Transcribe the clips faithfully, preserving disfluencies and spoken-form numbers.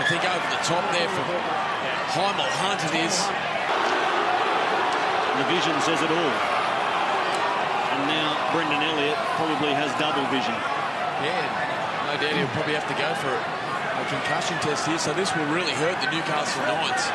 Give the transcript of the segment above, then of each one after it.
think over the top there from Heimel Hunt it is. The vision says it all. And now Brendan Elliott probably has double vision. Yeah, no doubt he'll probably have to go for a concussion test here, so this will really hurt the Newcastle Knights.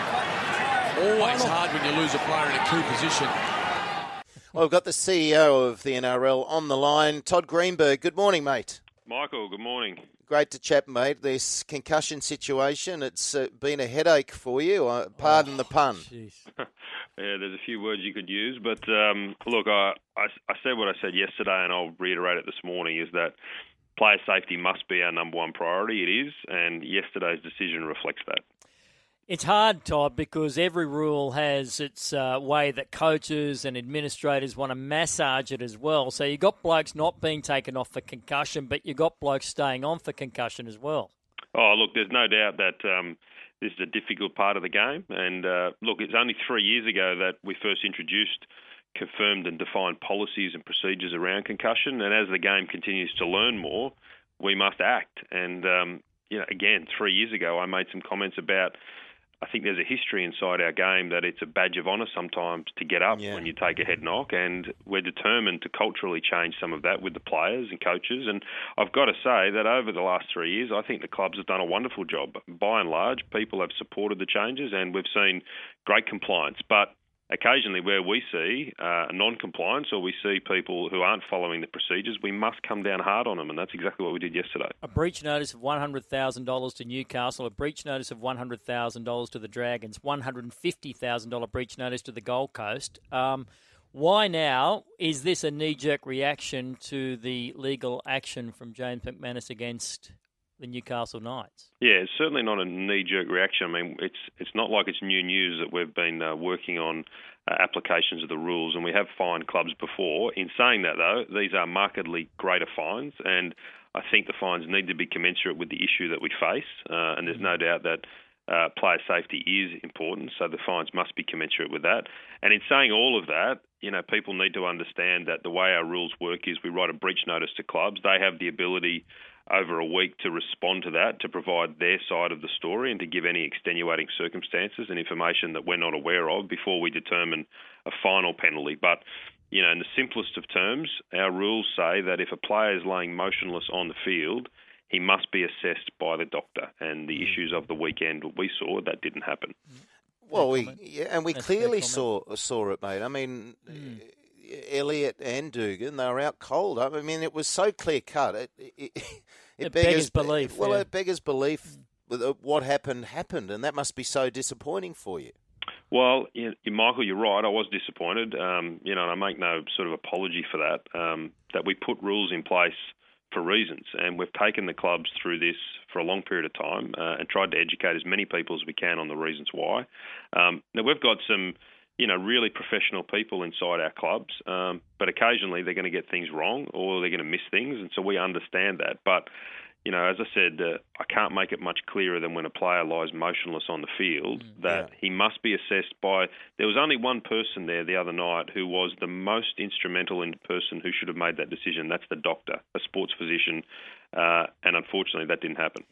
Always hard when you lose a player in a key position. Well, we've got the C E O of the N R L on the line, Todd Greenberg. Good morning, mate. Michael, good morning. Great to chat, mate. This concussion situation, it's uh, been a headache for you. Uh, pardon oh, the pun. Yeah, there's a few words you could use. But, um, look, I, I, I said what I said yesterday, and I'll reiterate it this morning, is that player safety must be our number one priority. It is, and yesterday's decision reflects that. It's hard, Todd, because every rule has its uh, way that coaches and administrators want to massage it as well. So you've got blokes not being taken off for concussion, but you've got blokes staying on for concussion as well. Oh, look, there's no doubt that um, this is a difficult part of the game. And, uh, look, it's only three years ago that we first introduced confirmed and defined policies and procedures around concussion. And as the game continues to learn more, we must act. And, um, you know, again, three years ago, I made some comments about I think there's a history inside our game that it's a badge of honour sometimes to get up yeah. when you take a head knock, and we're determined to culturally change some of that with the players and coaches. And I've got to say that over the last three years, I think the clubs have done a wonderful job. By and large, people have supported the changes, and we've seen great compliance. But occasionally where we see uh, non-compliance or we see people who aren't following the procedures, we must come down hard on them, and that's exactly what we did yesterday. A breach notice of one hundred thousand dollars to Newcastle, a breach notice of one hundred thousand dollars to the Dragons, one hundred fifty thousand dollars breach notice to the Gold Coast. Um, why now? Is this a knee-jerk reaction to the legal action from James McManus against the Newcastle Knights? Yeah, it's certainly not a knee-jerk reaction. I mean, it's it's not like it's new news that we've been uh, working on uh, applications of the rules, and we have fined clubs before. In saying that, though, these are markedly greater fines, and I think the fines need to be commensurate with the issue that we face, uh, and there's no doubt that uh, player safety is important, so the fines must be commensurate with that. And in saying all of that, you know, people need to understand that the way our rules work is we write a breach notice to clubs. They have the ability over a week to respond to that, to provide their side of the story and to give any extenuating circumstances and information that we're not aware of before we determine a final penalty. But, you know, in the simplest of terms, our rules say that if a player is laying motionless on the field, he must be assessed by the doctor. And the issues of the weekend we saw, that didn't happen. Well, we yeah, and we That's clearly saw saw it, mate. I mean, mm. Elliott and Dugan, they were out cold. I mean, it was so clear cut. It, it, it, it beggars, beggars belief. Well, yeah. it beggars belief. Mm. What happened happened, and that must be so disappointing for you. Well, you, Michael, you're right. I was disappointed. Um, you know, and I make no sort of apology for that. Um, that we put rules in place for reasons, and we've taken the clubs through this for a long period of time uh, and tried to educate as many people as we can on the reasons why. Um, now, we've got some, you know, really professional people inside our clubs, um, but occasionally they're going to get things wrong or they're going to miss things, and so we understand that. But, you know, as I said, uh, I can't make it much clearer than when a player lies motionless on the field mm, that yeah. he must be assessed by... There was only one person there the other night who was the most instrumental in the person who should have made that decision. That's the doctor, a sports physician, uh, and unfortunately that didn't happen.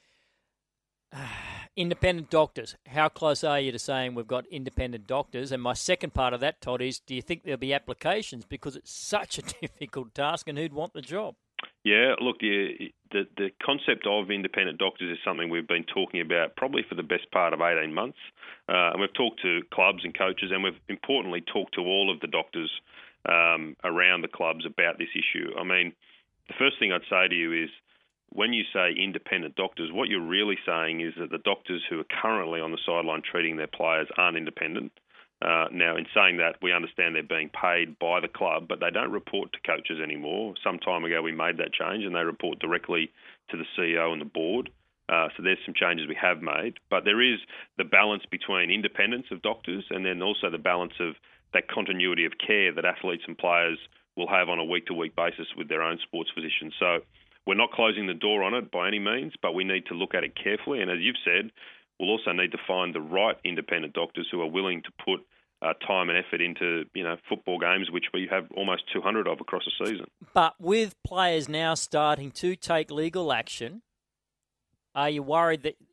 Independent doctors. How close are you to saying we've got independent doctors? And my second part of that, Todd, is do you think there'll be applications? Because it's such a difficult task, and who'd want the job? Yeah, look, the, the the concept of independent doctors is something we've been talking about probably for the best part of eighteen months. Uh, and we've talked to clubs and coaches, and we've importantly talked to all of the doctors um, around the clubs about this issue. I mean, the first thing I'd say to you is when you say independent doctors, what you're really saying is that the doctors who are currently on the sideline treating their players aren't independent. Uh, now, in saying that, we understand they're being paid by the club, but they don't report to coaches anymore. Some time ago, we made that change, and they report directly to the C E O and the board. Uh, so there's some changes we have made. But there is the balance between independence of doctors and then also the balance of that continuity of care that athletes and players will have on a week-to-week basis with their own sports physicians. So we're not closing the door on it by any means, but we need to look at it carefully. And as you've said, we'll also need to find the right independent doctors who are willing to put uh, time and effort into, you know, football games, which we have almost two hundred of across a season. But with players now starting to take legal action, are you worried that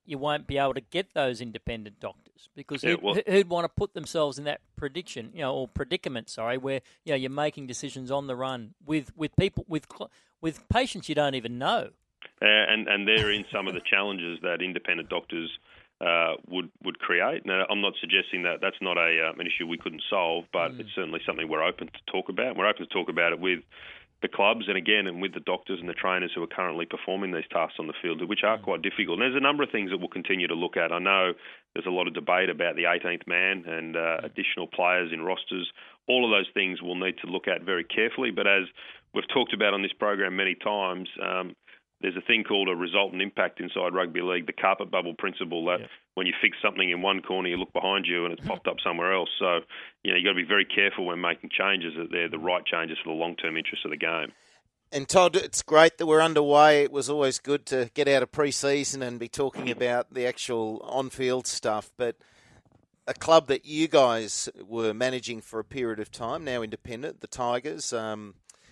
you won't be able to get those independent doctors because Yeah, who'd, well- who'd want to put themselves in that prediction, you know, or predicament, sorry, where you know you're making decisions on the run with, with people with cl- with patients you don't even know. Uh, and and therein some of the challenges that independent doctors uh, would would create. Now, I'm not suggesting that that's not a um, an issue we couldn't solve, but mm. it's certainly something we're open to talk about. We're open to talk about it with the clubs and again and with the doctors and the trainers who are currently performing these tasks on the field, which are quite difficult. And there's a number of things that we'll continue to look at. I know there's a lot of debate about the eighteenth man and uh, additional players in rosters. All of those things we'll need to look at very carefully. But as we've talked about on this program many times, um, there's a thing called a resultant impact inside rugby league, the carpet bubble principle, that yeah. when you fix something in one corner, you look behind you and it's popped up somewhere else. So, you know, you've got to be very careful when making changes that they're the right changes for the long-term interest of the game. And Todd, it's great that we're underway. It was always good to get out of pre-season and be talking about the actual on-field stuff. But a club that you guys were managing for a period of time, now independent, the Tigers, um,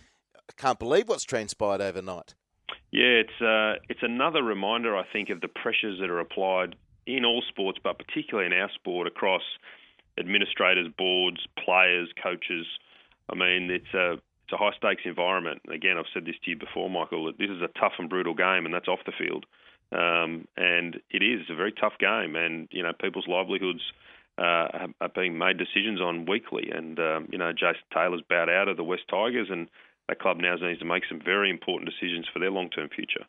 I can't believe what's transpired overnight. Yeah, it's uh, it's another reminder, I think, of the pressures that are applied in all sports, but particularly in our sport, across administrators, boards, players, coaches. I mean, it's a it's a high-stakes environment. Again, I've said this to you before, Michael, that this is a tough and brutal game, and that's off the field. Um, and it is a very tough game, and, you know, people's livelihoods uh, are, are being made decisions on weekly. And, um, you know, Jason Taylor's bowed out of the West Tigers, and that club now needs to make some very important decisions for their long-term future.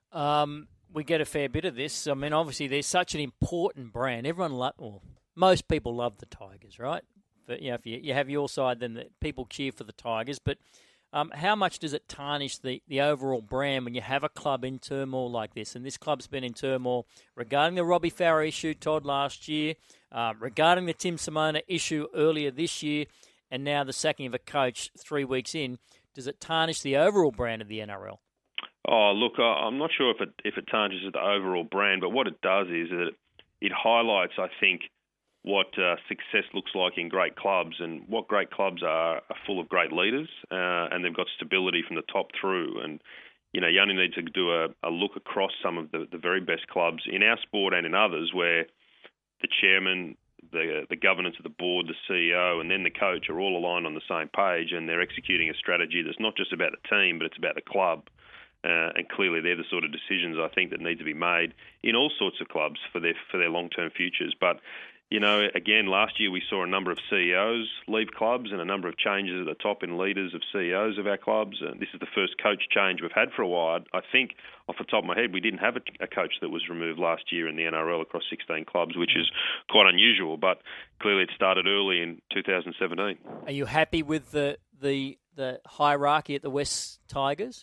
Um, we get a fair bit of this. I mean, obviously, there's such an important brand. Everyone, lo- well, most people love the Tigers, right? But you know, if you, you have your side, then the people cheer for the Tigers. But um, how much does it tarnish the, the overall brand when you have a club in turmoil like this? And this club's been in turmoil regarding the Robbie Farah issue, Todd, last year, uh, regarding the Tim Simona issue earlier this year, and now the sacking of a coach three weeks in. Does it tarnish the overall brand of the N R L? Oh, look, I'm not sure if it if it tarnishes the overall brand, but what it does is that it highlights, I think, what uh, success looks like in great clubs, and what great clubs are, are full of great leaders, uh, and they've got stability from the top through. And, you know, you only need to do a, a look across some of the, the very best clubs in our sport and in others where the chairman, the the governance of the board, the C E O, and then the coach are all aligned on the same page, and they're executing a strategy that's not just about the team, but it's about the club. Uh, and clearly, they're the sort of decisions I think that need to be made in all sorts of clubs for their for their long-term futures. But you know, again, last year we saw a number of C E Os leave clubs and a number of changes at the top in leaders of C E Os of our clubs. And this is the first coach change we've had for a while. I think, off the top of my head, we didn't have a, a coach that was removed last year in the N R L across sixteen clubs, which is quite unusual. But clearly it started early in two thousand seventeen. Are you happy with the the, the hierarchy at the West Tigers?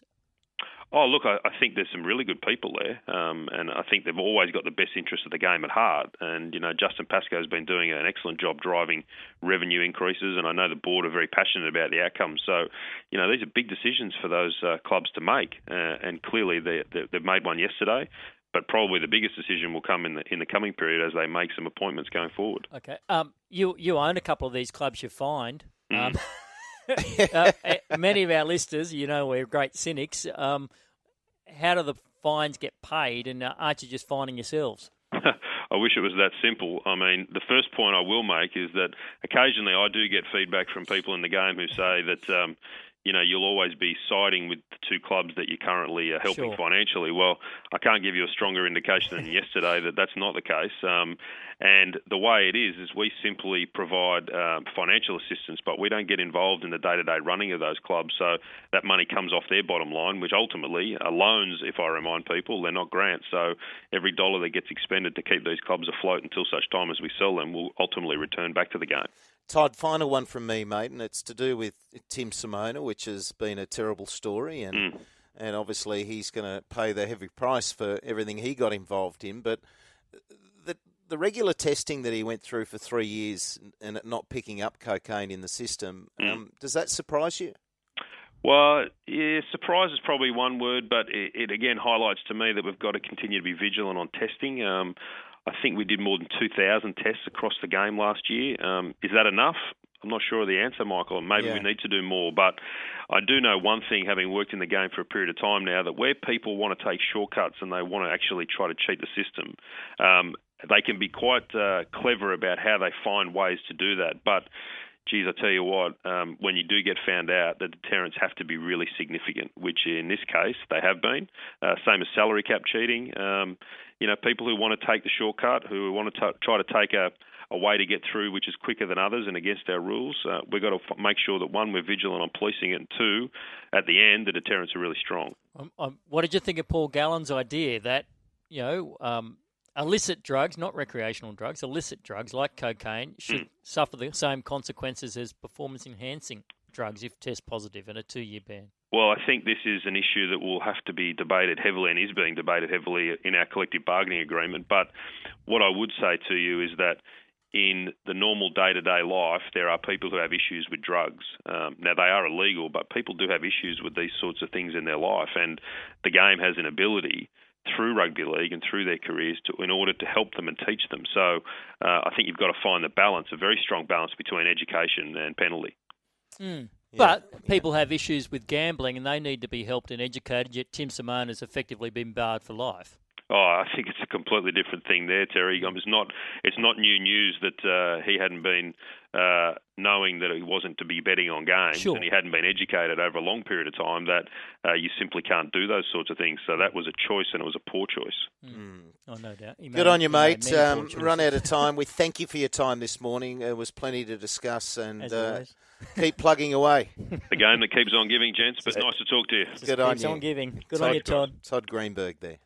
Oh, look, I, I think there's some really good people there, um, and I think they've always got the best interest of the game at heart. And, you know, Justin Pascoe's been doing an excellent job driving revenue increases, and I know the board are very passionate about the outcomes. So, you know, these are big decisions for those uh, clubs to make, uh, and clearly they, they, they've made one yesterday. But probably the biggest decision will come in the in the coming period as they make some appointments going forward. Okay. Um, you you own a couple of these clubs you find. Mm. Um, uh, many of our listeners, you know, we're great cynics. Um, how do the fines get paid, and uh, aren't you just fining yourselves? I wish it was that simple. I mean, the first point I will make is that occasionally I do get feedback from people in the game who say that, um, you know, you'll always be siding with the two clubs that you currently are helping Sure. financially. Well, I can't give you a stronger indication than yesterday that that's not the case. Um, and the way it is, is we simply provide um, financial assistance, but we don't get involved in the day-to-day running of those clubs. So that money comes off their bottom line, which ultimately are loans, if I remind people. They're not grants. So every dollar that gets expended to keep these clubs afloat until such time as we sell them will ultimately return back to the game. Todd, final one from me, mate, and it's to do with Tim Simona, which has been a terrible story, and Mm. and obviously he's going to pay the heavy price for everything he got involved in. But the the regular testing that he went through for three years and not picking up cocaine in the system, Mm. um, does that surprise you? Well, yeah, surprise is probably one word, but it, it again highlights to me that we've got to continue to be vigilant on testing. Um, I think we did more than two thousand tests across the game last year. Um, is that enough? I'm not sure of the answer, Michael, and maybe Yeah. we need to do more. But I do know one thing, having worked in the game for a period of time now, that where people want to take shortcuts and they want to actually try to cheat the system, um, they can be quite uh, clever about how they find ways to do that. But geez, I tell you what, um, when you do get found out, the deterrents have to be really significant, which in this case they have been. Uh, same as salary cap cheating. Um, you know, people who want to take the shortcut, who want to t- try to take a, a way to get through which is quicker than others and against our rules, uh, we've got to f- make sure that, one, we're vigilant on policing it, and two, at the end, the deterrents are really strong. Um, um, what did you think of Paul Gallen's idea that, you know, um, illicit drugs, not recreational drugs, illicit drugs like cocaine should mm. suffer the same consequences as performance-enhancing drugs if test positive and a two-year ban? Well, I think this is an issue that will have to be debated heavily and is being debated heavily in our collective bargaining agreement. But what I would say to you is that in the normal day-to-day life, there are people who have issues with drugs. Um, now, they are illegal, but people do have issues with these sorts of things in their life, and the game has an ability through rugby league and through their careers to, in order to help them and teach them. So uh, I think you've got to find the balance, a very strong balance between education and penalty. Mm. Yeah. But people have issues with gambling and they need to be helped and educated, yet Tim Simone has effectively been barred for life. Oh, I think it's a completely different thing there, Terry. It's not it's not new news that uh, he hadn't been uh, knowing that he wasn't to be betting on games, sure. and he hadn't been educated over a long period of time that uh, you simply can't do those sorts of things. So that was a choice, and it was a poor choice. Mm. Oh, no doubt. He Good made, on you, mate. Um, run run out of time. We thank you for your time this morning. There was plenty to discuss, and uh, keep plugging away. The game that keeps on giving, gents, but nice to talk to you. Just Good on keeps you. on giving. Good Todd, on you, Todd. Todd Greenberg there.